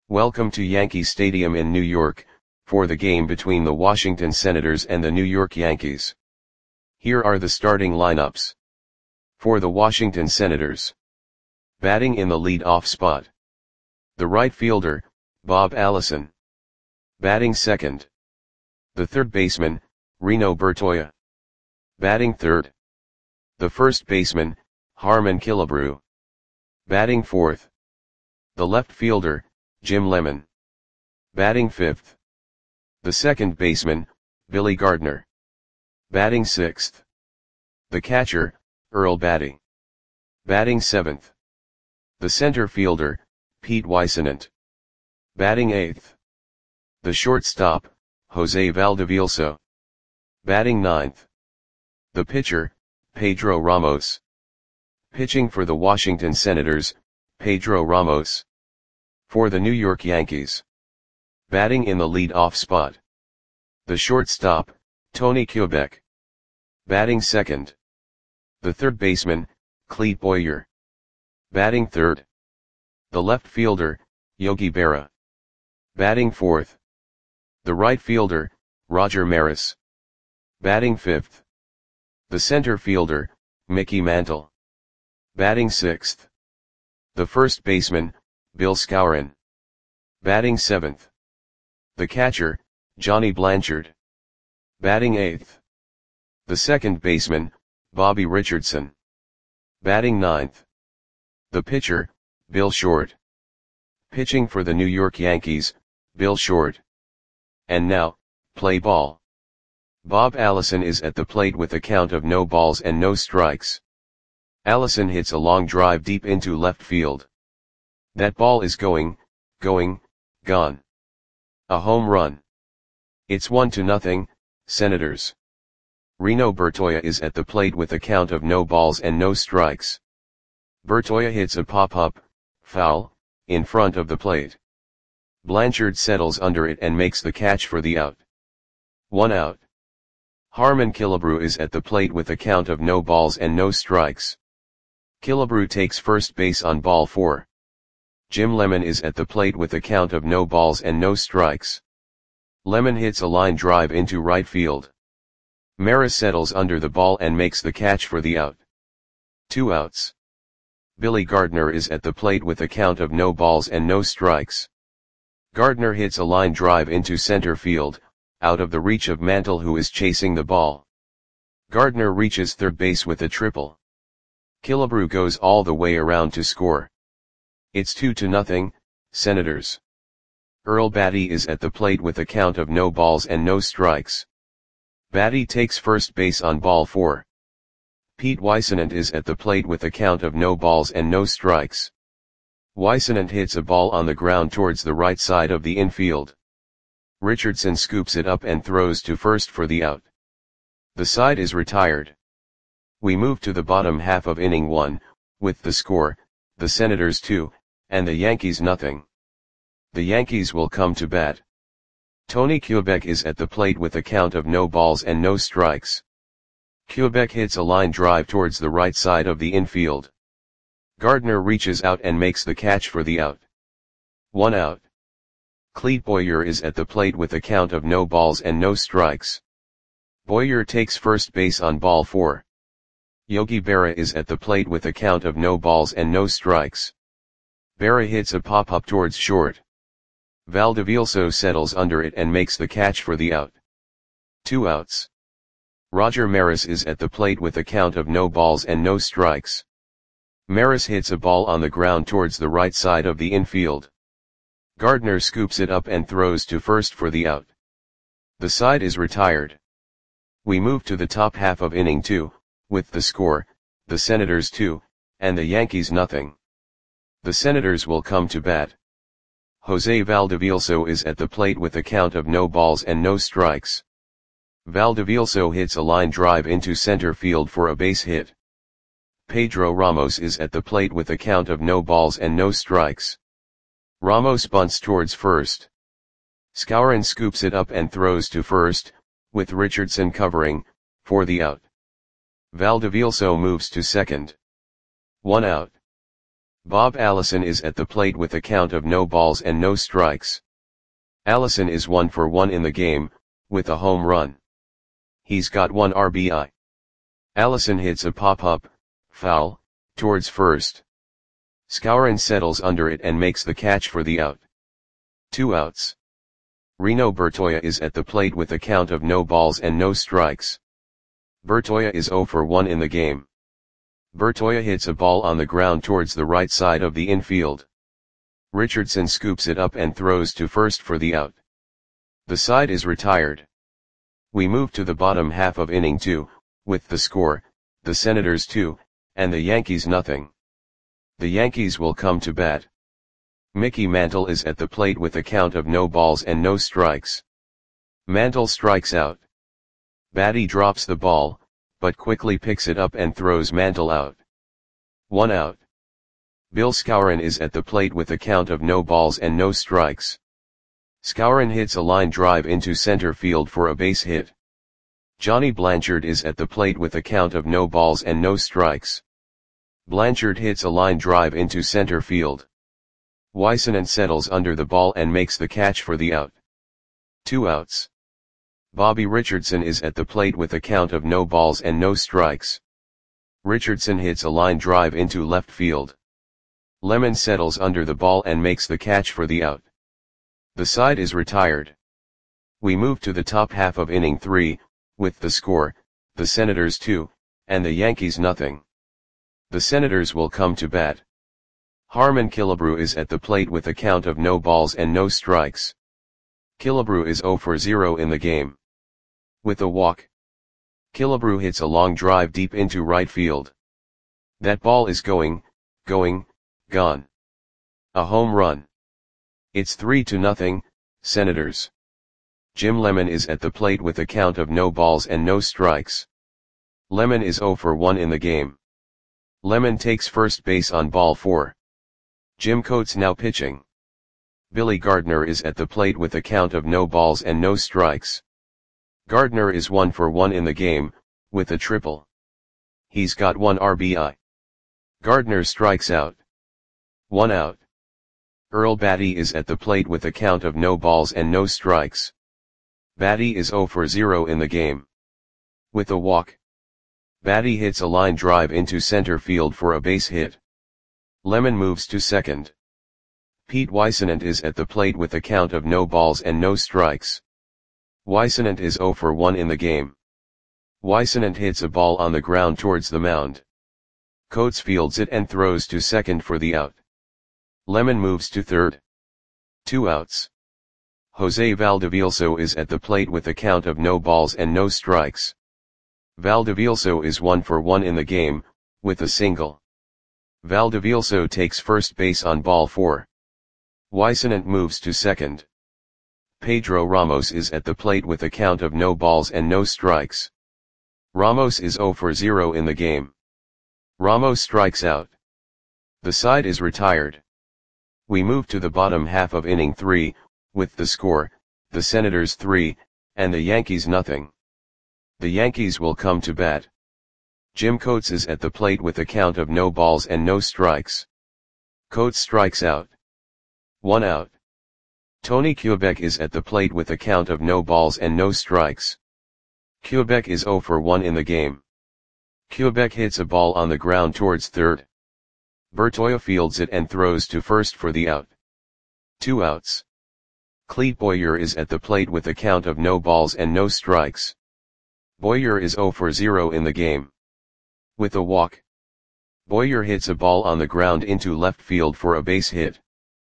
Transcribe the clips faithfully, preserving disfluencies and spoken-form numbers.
Welcome to Yankee Stadium in New York, for the game between the Washington Senators and the New York Yankees. Here are the starting lineups. For the Washington Senators. Batting in the lead-off spot. The right fielder, Bob Allison. Batting second. The third baseman, Reno Bertoia. Batting third. The first baseman, Harmon Killebrew. Batting fourth. The left fielder, Jim Lemon. Batting fifth. The second baseman, Billy Gardner. Batting sixth. The catcher, Earl Battey. Batting seventh. The center fielder, Pete Whisenant. Batting eighth. The shortstop, Jose Valdevielso. Batting ninth. The pitcher, Pedro Ramos. Pitching for the Washington Senators, Pedro Ramos. For the New York Yankees. Batting in the lead-off spot. The shortstop, Tony Kubek. Batting second. The third baseman, Clete Boyer. Batting third. The left fielder, Yogi Berra. Batting fourth. The right fielder, Roger Maris. Batting fifth. The center fielder, Mickey Mantle. Batting sixth. The first baseman, Bill Skowron. Batting seventh. The catcher, Johnny Blanchard. Batting eighth. The second baseman, Bobby Richardson. Batting ninth. The pitcher, Bill Short. Pitching for the New York Yankees, Bill Short. And now, play ball. Bob Allison is at the plate with a count of no balls and no strikes. Allison hits a long drive deep into left field. That ball is going, going, gone. A home run. It's one to nothing, Senators. Reno Bertoia is at the plate with a count of no balls and no strikes. Bertoia hits a pop-up, foul, in front of the plate. Blanchard settles under it and makes the catch for the out. One out. Harmon Killebrew is at the plate with a count of no balls and no strikes. Killebrew takes first base on ball four. Jim Lemon is at the plate with a count of no balls and no strikes. Lemon hits a line drive into right field. Maris settles under the ball and makes the catch for the out. Two outs. Billy Gardner is at the plate with a count of no balls and no strikes. Gardner hits a line drive into center field, out of the reach of Mantle, who is chasing the ball. Gardner reaches third base with a triple. Killebrew goes all the way around to score. It's two to nothing, Senators. Earl Battey is at the plate with a count of no balls and no strikes. Battey takes first base on ball four. Pete Whisenant is at the plate with a count of no balls and no strikes. Whisenant hits a ball on the ground towards the right side of the infield. Richardson scoops it up and throws to first for the out. The side is retired. We move to the bottom half of inning one, with the score, the Senators two, and the Yankees nothing. The Yankees will come to bat. Tony Kubek is at the plate with a count of no balls and no strikes. Kubek hits a line drive towards the right side of the infield. Gardner reaches out and makes the catch for the out. One out. Clete Boyer is at the plate with a count of no balls and no strikes. Boyer takes first base on ball four. Yogi Berra is at the plate with a count of no balls and no strikes. Berra hits a pop-up towards short. Valdevielso settles under it and makes the catch for the out. Two outs. Roger Maris is at the plate with a count of no balls and no strikes. Maris hits a ball on the ground towards the right side of the infield. Gardner scoops it up and throws to first for the out. The side is retired. We move to the top half of inning two, with the score, the Senators two, and the Yankees nothing. The Senators will come to bat. Jose Valdevielso is at the plate with a count of no balls and no strikes. Valdevielso hits a line drive into center field for a base hit. Pedro Ramos is at the plate with a count of no balls and no strikes. Ramos bunts towards first. Skowron scoops it up and throws to first, with Richardson covering, for the out. Valdevielso moves to second. One out. Bob Allison is at the plate with a count of no balls and no strikes. Allison is one for one in the game, with a home run. He's got one R B I. Allison hits a pop-up, foul, towards first. Skowron settles under it and makes the catch for the out. Two outs. Reno Bertoia is at the plate with a count of no balls and no strikes. Bertoia is zero for one in the game. Bertoia hits a ball on the ground towards the right side of the infield. Richardson scoops it up and throws to first for the out. The side is retired. We move to the bottom half of inning two, with the score, the Senators two, and the Yankees nothing. The Yankees will come to bat. Mickey Mantle is at the plate with a count of no balls and no strikes. Mantle strikes out. Batty drops the ball, but quickly picks it up and throws Mantle out. One out. Bill Skowron is at the plate with a count of no balls and no strikes. Skowron hits a line drive into center field for a base hit. Johnny Blanchard is at the plate with a count of no balls and no strikes. Blanchard hits a line drive into center field. Weissenant settles under the ball and makes the catch for the out. Two outs. Bobby Richardson is at the plate with a count of no balls and no strikes. Richardson hits a line drive into left field. Lemon settles under the ball and makes the catch for the out. The side is retired. We move to the top half of inning three, with the score, the Senators two, and the Yankees nothing. The Senators will come to bat. Harmon Killebrew is at the plate with a count of no balls and no strikes. Killebrew is zero for zero in the game. With a walk, Killebrew hits a long drive deep into right field. That ball is going, going, gone. A home run. It's three to nothing, Senators. Jim Lemon is at the plate with a count of no balls and no strikes. Lemon is zero for one in the game. Lemon takes first base on ball four. Jim Coates now pitching. Billy Gardner is at the plate with a count of no balls and no strikes. Gardner is one for one in the game, with a triple. He's got one R B I. Gardner strikes out. One out. Earl Batty is at the plate with a count of no balls and no strikes. Batty is zero for zero in the game. With a walk, Batty hits a line drive into center field for a base hit. Lemon moves to second. Pete Weissenant is at the plate with a count of no balls and no strikes. Weissenant is zero for one in the game. Weissenant hits a ball on the ground towards the mound. Coates fields it and throws to second for the out. Lemon moves to third. Two outs. Jose Valdevielso is at the plate with a count of no balls and no strikes. Valdevielso is one for one in the game, with a single. Valdevielso takes first base on ball four. Weissenant moves to second. Pedro Ramos is at the plate with a count of no balls and no strikes. Ramos is zero for zero in the game. Ramos strikes out. The side is retired. We move to the bottom half of inning three, with the score, the Senators three, and the Yankees nothing. The Yankees will come to bat. Jim Coates is at the plate with a count of no balls and no strikes. Coates strikes out. One out. Tony Kubek is at the plate with a count of no balls and no strikes. Kubek is zero for one in the game. Kubek hits a ball on the ground towards third. Bertoia fields it and throws to first for the out. Two outs. Clete Boyer is at the plate with a count of no balls and no strikes. Boyer is zero for zero in the game. With a walk, Boyer hits a ball on the ground into left field for a base hit.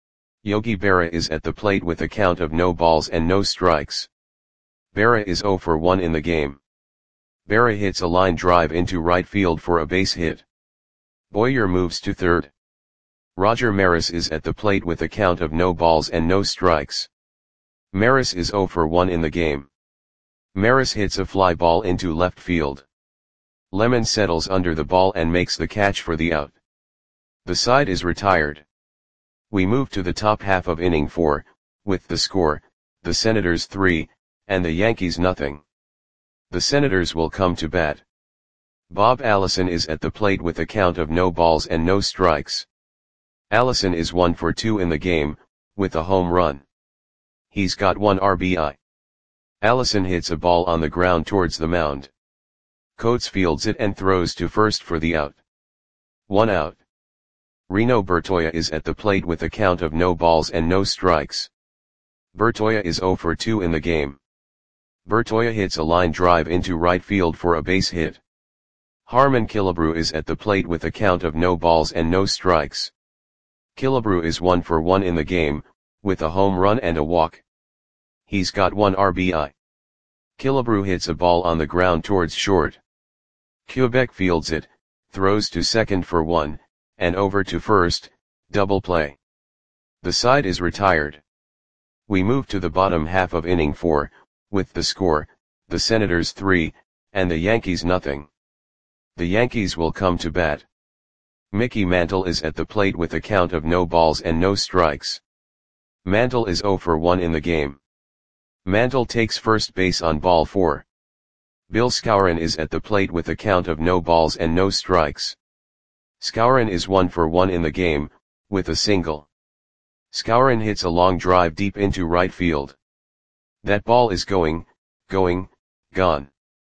Yogi Berra is at the plate with a count of no balls and no strikes. Berra is zero for one in the game. Berra hits a line drive into right field for a base hit. Boyer moves to third. Roger Maris is at the plate with a count of no balls and no strikes. Maris is zero for one in the game. Maris hits a fly ball into left field. Lemon settles under the ball and makes the catch for the out. The side is retired. We move to the top half of inning four, with the score, the Senators three, and the Yankees nothing. The Senators will come to bat. Bob Allison is at the plate with a count of no balls and no strikes. Allison is one for two in the game, with a home run. He's got one R B I. Allison hits a ball on the ground towards the mound. Coates fields it and throws to first for the out. One out. Reno Bertoia is at the plate with a count of no balls and no strikes. Bertoia is zero for two in the game. Bertoia hits a line drive into right field for a base hit. Harmon Killebrew is at the plate with a count of no balls and no strikes. Killebrew is one for one in the game, with a home run and a walk. He's got one R B I. Killebrew hits a ball on the ground towards short. Quebec fields it, throws to second for one, and over to first, double play. The side is retired. We move to the bottom half of inning four, with the score, the Senators three, and the Yankees nothing. The Yankees will come to bat. Mickey Mantle is at the plate with a count of no balls and no strikes. Mantle is zero for one in the game. Mantle takes first base on ball four. Bill Skowron is at the plate with a count of no balls and no strikes. Skowron is one for one in the game, with a single. Skowron hits a long drive deep into right field. That ball is going, going, gone.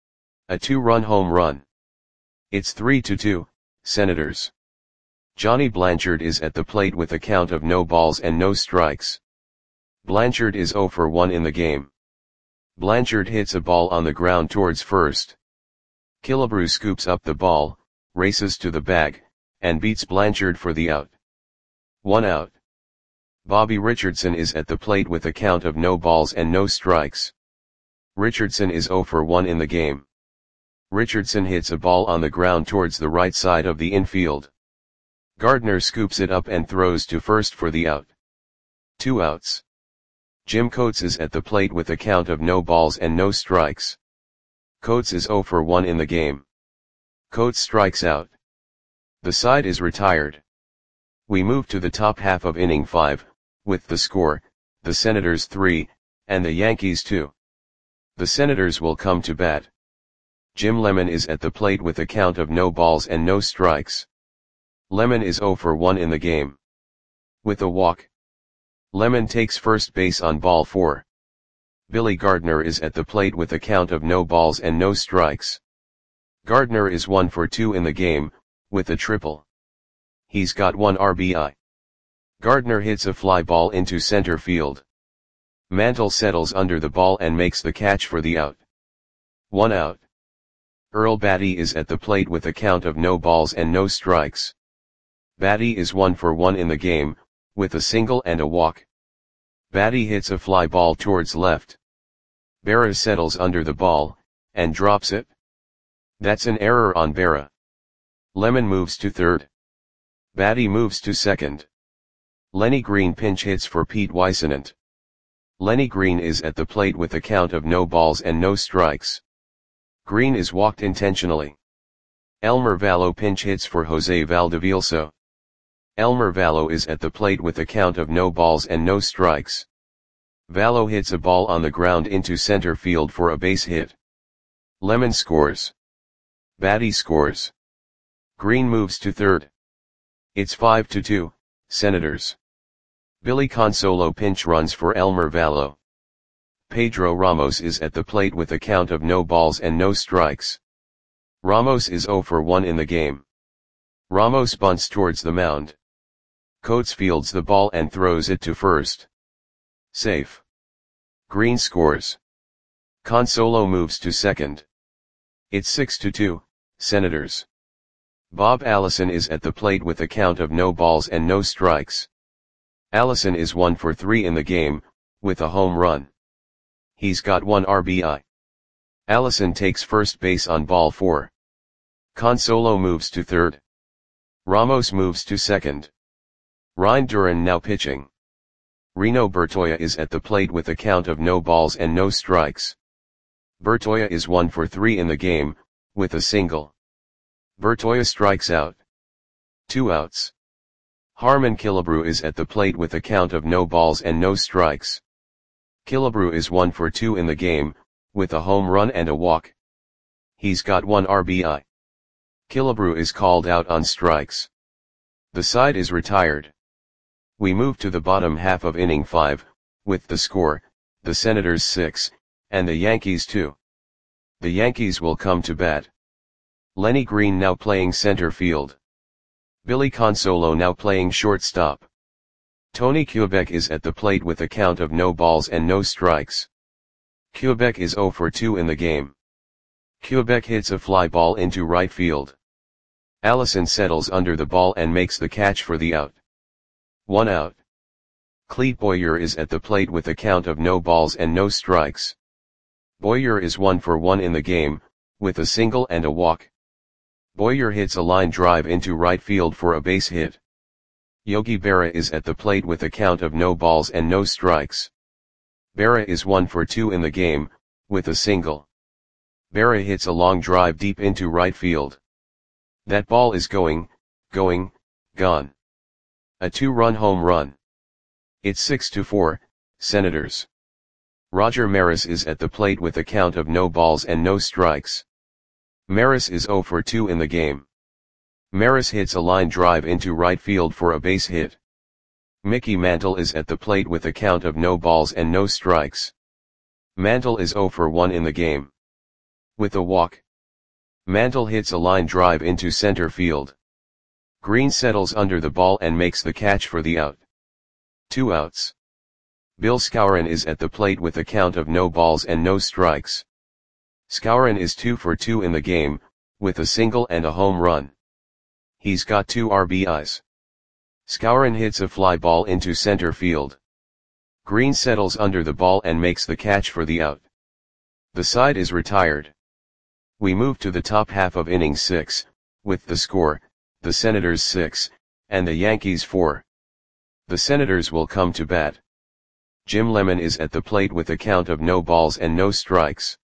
A two-run home run. It's three to two, Senators. Johnny Blanchard is at the plate with a count of no balls and no strikes. Blanchard is zero for one in the game. Blanchard hits a ball on the ground towards first. Killebrew scoops up the ball, races to the bag, and beats Blanchard for the out. One out. Bobby Richardson is at the plate with a count of no balls and no strikes. Richardson is zero for one in the game. Richardson hits a ball on the ground towards the right side of the infield. Gardner scoops it up and throws to first for the out. Two outs. Jim Coates is at the plate with a count of no balls and no strikes. Coates is zero for one in the game. Coates strikes out. The side is retired. We move to the top half of inning five, with the score, the Senators three, and the Yankees two. The Senators will come to bat. Jim Lemon is at the plate with a count of no balls and no strikes. Lemon is zero for one in the game. With a walk. Lemon takes first base on ball four. Billy Gardner is at the plate with a count of no balls and no strikes. Gardner is one for two in the game, with a triple. He's got one R B I. Gardner hits a fly ball into center field. Mantle settles under the ball and makes the catch for the out. One out. Earl Batty is at the plate with a count of no balls and no strikes. Batty is one for one in the game, with a single and a walk. Batty hits a fly ball towards left. Berra settles under the ball, and drops it. That's an error on Berra. Lemon moves to third. Batty moves to second. Lenny Green pinch hits for Pete Weissenant. Lenny Green is at the plate with a count of no balls and no strikes. Green is walked intentionally. Elmer Vallo pinch hits for Jose Valdevilso. Elmer Vallo is at the plate with a count of no balls and no strikes. Vallo hits a ball on the ground into center field for a base hit. Lemon scores. Batty scores. Green moves to third. It's five to two, Senators. Billy Consolo pinch runs for Elmer Vallo. Pedro Ramos is at the plate with a count of no balls and no strikes. Ramos is zero for one in the game. Ramos bunts towards the mound. Coates fields the ball and throws it to first. Safe. Green scores. Consolo moves to second. It's six to two, Senators. Bob Allison is at the plate with a count of no balls and no strikes. Allison is one for three in the game, with a home run. He's got one R B I. Allison takes first base on ball four. Consolo moves to third. Ramos moves to second. Ryan Duran now pitching. Reno Bertoia is at the plate with a count of no balls and no strikes. Bertoia is one for three in the game, with a single. Bertoia strikes out. Two outs. Harmon Killebrew is at the plate with a count of no balls and no strikes. Killebrew is one for two in the game, with a home run and a walk. He's got one R B I. Killebrew is called out on strikes. The side is retired. We move to the bottom half of inning five, with the score, the Senators six, and the Yankees two. The Yankees will come to bat. Lenny Green now playing center field. Billy Consolo now playing shortstop. Tony Quebec is at the plate with a count of no balls and no strikes. Quebec is zero for two in the game. Quebec hits a fly ball into right field. Allison settles under the ball and makes the catch for the out. One out. Clete Boyer is at the plate with a count of no balls and no strikes. Boyer is one for one in the game, with a single and a walk. Boyer hits a line drive into right field for a base hit. Yogi Berra is at the plate with a count of no balls and no strikes. Berra is one for two in the game, with a single. Berra hits a long drive deep into right field. That ball is going, going, gone. A two-run home run. It's six to four, Senators. Roger Maris is at the plate with a count of no balls and no strikes. Maris is zero for two in the game. Maris hits a line drive into right field for a base hit. Mickey Mantle is at the plate with a count of no balls and no strikes. Mantle is zero for one in the game. With a walk. Mantle hits a line drive into center field. Green settles under the ball and makes the catch for the out. Two outs. Bill Skowron is at the plate with a count of no balls and no strikes. Skowron is two for two in the game, with a single and a home run. He's got two R B Is. Skowron hits a fly ball into center field. Green settles under the ball and makes the catch for the out. The side is retired. We move to the top half of inning six, with the score, the Senators six, and the Yankees four. The Senators will come to bat. Jim Lemon is at the plate with a count of no balls and no strikes.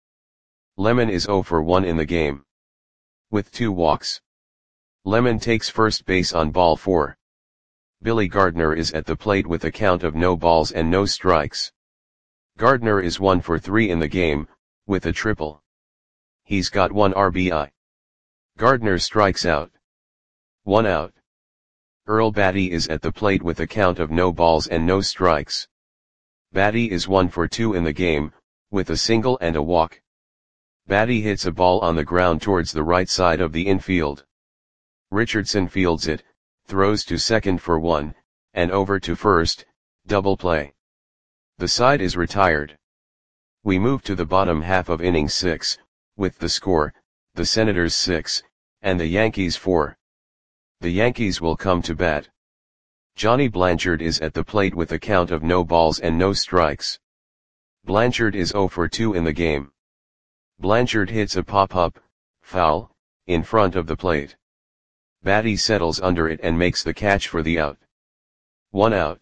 Lemon is zero for one in the game. With two walks. Lemon takes first base on ball four. Billy Gardner is at the plate with a count of no balls and no strikes. Gardner is one for three in the game, with a triple. He's got one R B I. Gardner strikes out. One out. Earl Batty is at the plate with a count of no balls and no strikes. Batty is one for two in the game, with a single and a walk. Batty hits a ball on the ground towards the right side of the infield. Richardson fields it, throws to second for one, and over to first, double play. The side is retired. We move to the bottom half of inning six, with the score, the Senators six, and the Yankees four. The Yankees will come to bat. Johnny Blanchard is at the plate with a count of no balls and no strikes. Blanchard is zero for two in the game. Blanchard hits a pop-up, foul, in front of the plate. Batty settles under it and makes the catch for the out. One out.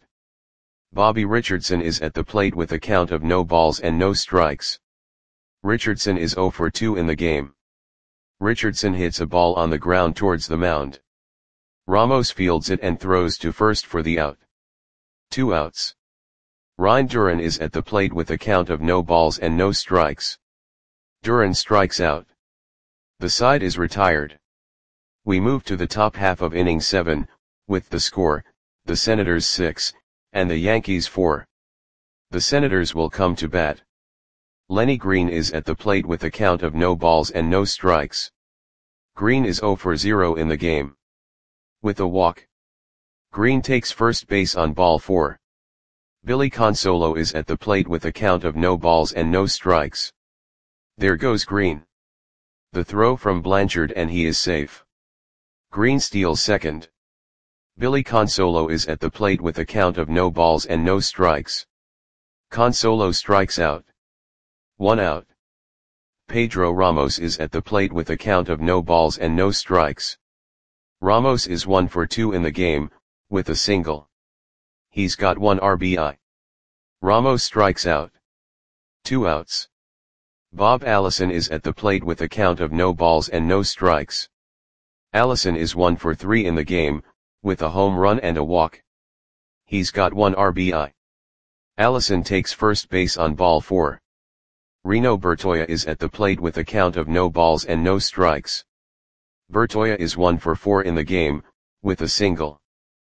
Bobby Richardson is at the plate with a count of no balls and no strikes. Richardson is zero for two in the game. Richardson hits a ball on the ground towards the mound. Ramos fields it and throws to first for the out. Two outs. Ryan Duran is at the plate with a count of no balls and no strikes. Duran strikes out. The side is retired. We move to the top half of inning seven, with the score, the Senators six, and the Yankees four. The Senators will come to bat. Lenny Green is at the plate with a count of no balls and no strikes. Green is zero for zero in the game. With a walk. Green takes first base on ball four. Billy Consolo is at the plate with a count of no balls and no strikes. There goes Green. The throw from Blanchard and he is safe. Green steals second. Billy Consolo is at the plate with a count of no balls and no strikes. Consolo strikes out. One out. Pedro Ramos is at the plate with a count of no balls and no strikes. Ramos is one for two in the game, with a single. He's got one R B I. Ramos strikes out. Two outs. Bob Allison is at the plate with a count of no balls and no strikes. Allison is one for three in the game, with a home run and a walk. He's got one R B I. Allison takes first base on ball four. Reno Bertoia is at the plate with a count of no balls and no strikes. Bertoia is one for four in the game, with a single.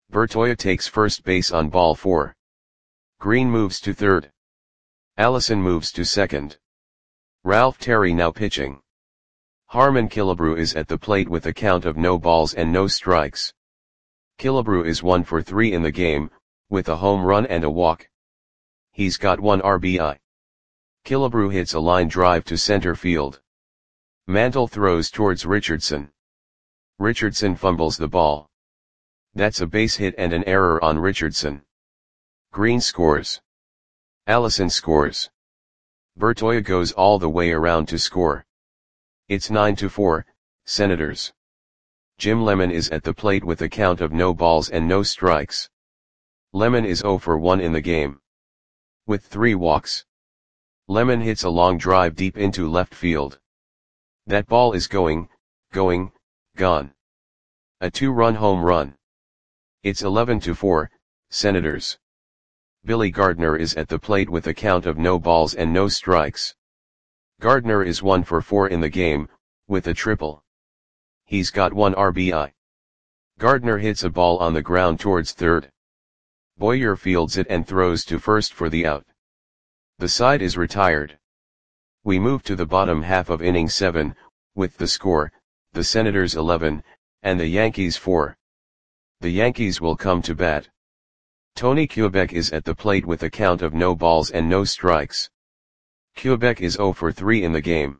Bertoia takes first base on ball four. Green moves to third. Allison moves to second. Ralph Terry now pitching. Harmon Killebrew is at the plate with a count of no balls and no strikes. Killebrew is one for three in the game, with a home run and a walk. He's got one R B I. Killebrew hits a line drive to center field. Mantle throws towards Richardson. Richardson fumbles the ball. That's a base hit and an error on Richardson. Green scores. Allison scores. Bertoia goes all the way around to score. It's nine to four, Senators. Jim Lemon is at the plate with a count of no balls and no strikes. Lemon is zero for one in the game. With three walks. Lemon hits a long drive deep into left field. That ball is going, going, gone. A two-run home run. It's eleven to four, Senators. Billy Gardner is at the plate with a count of no balls and no strikes. Gardner is one for four in the game, with a triple. He's got one R B I. Gardner hits a ball on the ground towards third. Boyer fields it and throws to first for the out. The side is retired. We move to the bottom half of inning seven, with the score, the Senators eleven, and the Yankees four. The Yankees will come to bat. Tony Kubek is at the plate with a count of no balls and no strikes. Kubek is zero for three in the game.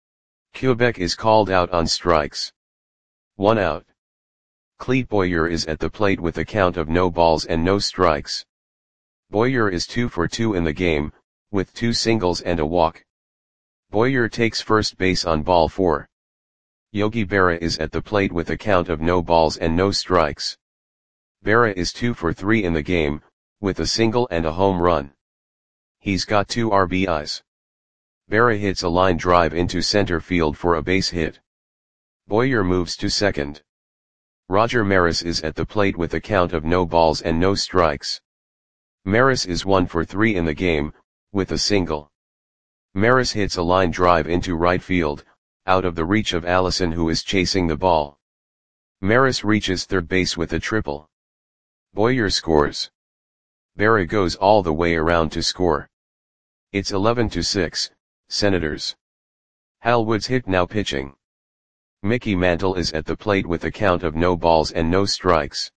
Kubek is called out on strikes. One out. Clete Boyer is at the plate with a count of no balls and no strikes. Boyer is two for two in the game, with two singles and a walk. Boyer takes first base on ball four. Yogi Berra is at the plate with a count of no balls and no strikes. Berra is two for three in the game, with a single and a home run. He's got two R B Is. Berra hits a line drive into center field for a base hit. Boyer moves to second. Roger Maris is at the plate with a count of no balls and no strikes. Maris is one for three in the game, with a single. Maris hits a line drive into right field, out of the reach of Allison who is chasing the ball. Maris reaches third base with a triple. Boyer scores. Berra goes all the way around to score. It's eleven to six, Senators. Hal Woods hit now pitching. Mickey Mantle is at the plate with a count of no balls and no strikes.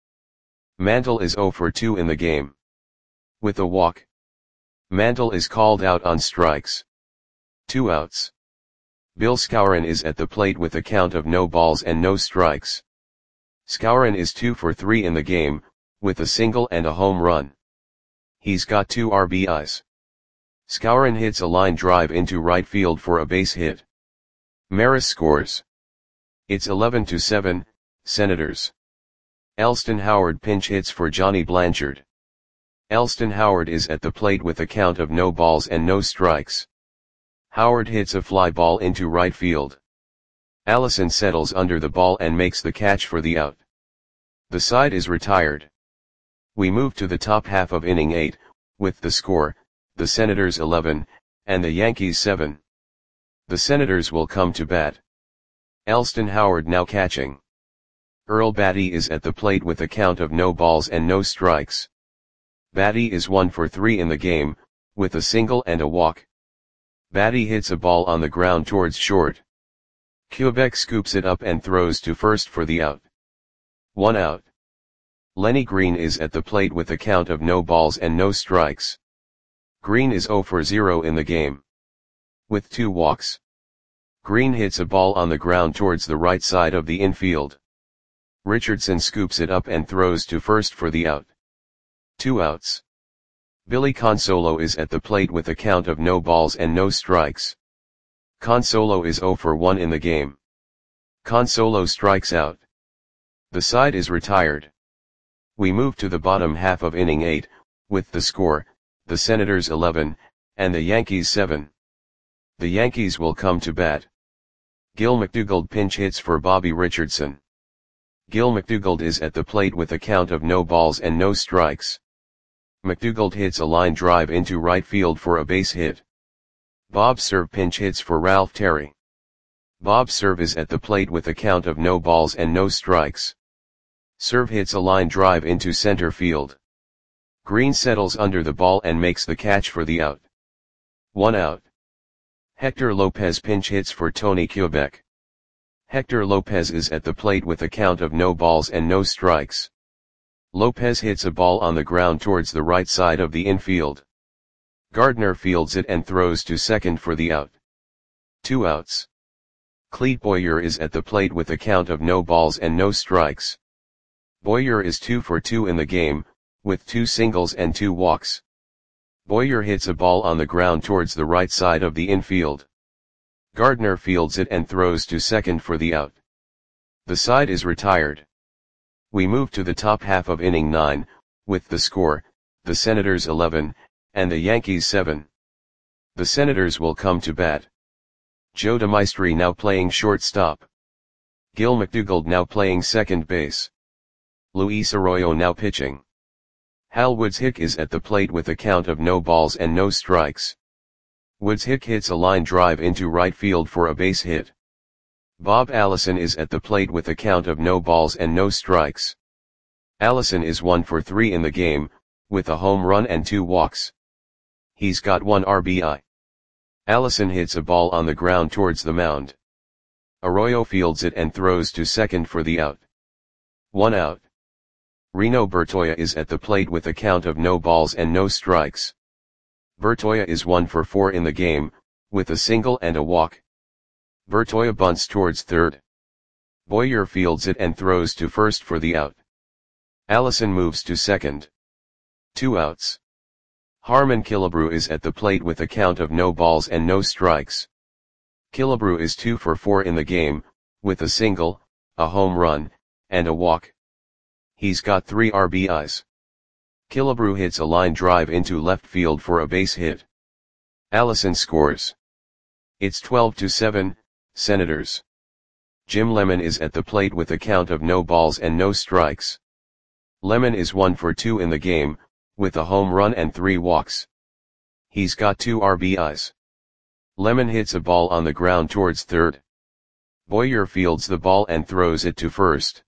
Mantle is zero for two in the game. With a walk. Mantle is called out on strikes. Two outs. Bill Skowron is at the plate with a count of no balls and no strikes. Skowron is two for three in the game, with a single and a home run. He's got two R B Is. Skowron hits a line drive into right field for a base hit. Maris scores. It's eleven to seven, Senators. Elston Howard pinch hits for Johnny Blanchard. Elston Howard is at the plate with a count of no balls and no strikes. Howard hits a fly ball into right field. Allison settles under the ball and makes the catch for the out. The side is retired. We move to the top half of inning eight, with the score, the Senators eleven, and the Yankees seven. The Senators will come to bat. Elston Howard now catching. Earl Batty is at the plate with a count of no balls and no strikes. Batty is one for three in the game, with a single and a walk. Batty hits a ball on the ground towards short. Kubek scoops it up and throws to first for the out. One out. Lenny Green is at the plate with a count of no balls and no strikes. Green is zero for zero in the game. With two walks. Green hits a ball on the ground towards the right side of the infield. Richardson scoops it up and throws to first for the out. Two outs. Billy Consolo is at the plate with a count of no balls and no strikes. Consolo is zero for one in the game. Consolo strikes out. The side is retired. We move to the bottom half of inning eight, with the score, the Senators eleven, and the Yankees seven. The Yankees will come to bat. Gil McDougald pinch hits for Bobby Richardson. Gil McDougald is at the plate with a count of no balls and no strikes. McDougald hits a line drive into right field for a base hit. Bob Cerv pinch hits for Ralph Terry. Bob Cerv is at the plate with a count of no balls and no strikes. Serve hits a line drive into center field. Green settles under the ball and makes the catch for the out. One out. Hector Lopez pinch hits for Tony Quebec. Hector Lopez is at the plate with a count of no balls and no strikes. Lopez hits a ball on the ground towards the right side of the infield. Gardner fields it and throws to second for the out. Two outs. Clete Boyer is at the plate with a count of no balls and no strikes. Boyer is two for two in the game, with two singles and two walks. Boyer hits a ball on the ground towards the right side of the infield. Gardner fields it and throws to second for the out. The side is retired. We move to the top half of inning nine, with the score, the Senators eleven, and the Yankees seven. The Senators will come to bat. Joe DeMaestri now playing shortstop. Gil McDougald now playing second base. Luis Arroyo now pitching. Hal Woods-Hick is at the plate with a count of no balls and no strikes. Woods-Hick hits a line drive into right field for a base hit. Bob Allison is at the plate with a count of no balls and no strikes. Allison is one for three in the game, with a home run and two walks. He's got one R B I. Allison hits a ball on the ground towards the mound. Arroyo fields it and throws to second for the out. One out. Reno Bertoia is at the plate with a count of no balls and no strikes. Bertoia is one for four in the game, with a single and a walk. Bertoia bunts towards third. Boyer fields it and throws to first for the out. Allison moves to second. Two outs. Harmon Killebrew is at the plate with a count of no balls and no strikes. Killebrew is two for four in the game, with a single, a home run, and a walk. He's got three R B Is. Killebrew hits a line drive into left field for a base hit. Allison scores. It's twelve to seven, Senators. Jim Lemon is at the plate with a count of no balls and no strikes. Lemon is one for two in the game, with a home run and three walks. He's got two R B Is. Lemon hits a ball on the ground towards third. Boyer fields the ball and throws it to first.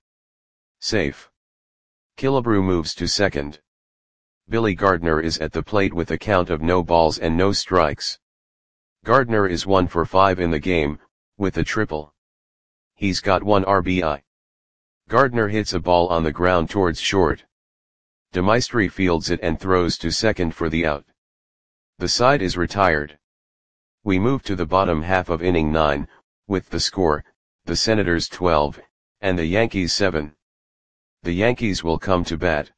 Safe. Killebrew moves to second. Billy Gardner is at the plate with a count of no balls and no strikes. Gardner is one for five in the game, with a triple. He's got one R B I. Gardner hits a ball on the ground towards short. DeMaestri fields it and throws to second for the out. The side is retired. We move to the bottom half of inning nine, with the score, the Senators twelve, and the Yankees seven. The Yankees will come to bat.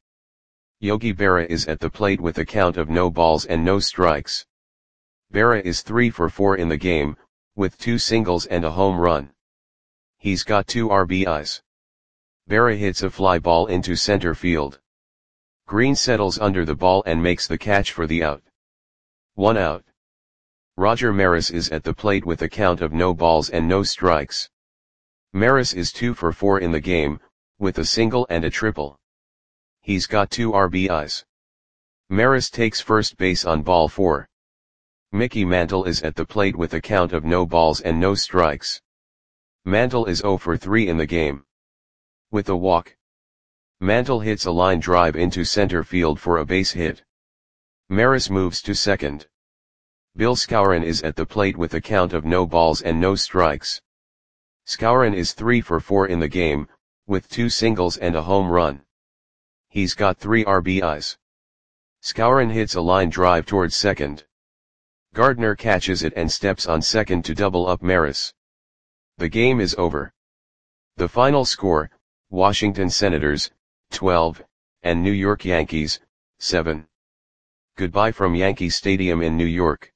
Yogi Berra is at the plate with a count of no balls and no strikes. Berra is three for four in the game, with two singles and a home run. He's got two R B Is. Berra hits a fly ball into center field. Green settles under the ball and makes the catch for the out. One out. Roger Maris is at the plate with a count of no balls and no strikes. Maris is two for four in the game, with a single and a triple. He's got two R B Is. Maris takes first base on ball four. Mickey Mantle is at the plate with a count of no balls and no strikes. Mantle is zero for three in the game. With a walk. Mantle hits a line drive into center field for a base hit. Maris moves to second. Bill Skowron is at the plate with a count of no balls and no strikes. Skowron is three for four in the game, with two singles and a home run. He's got three R B Is. Skowron hits a line drive towards second. Gardner catches it and steps on second to double up Maris. The game is over. The final score, Washington Senators, twelve, and New York Yankees, seven. Goodbye from Yankee Stadium in New York.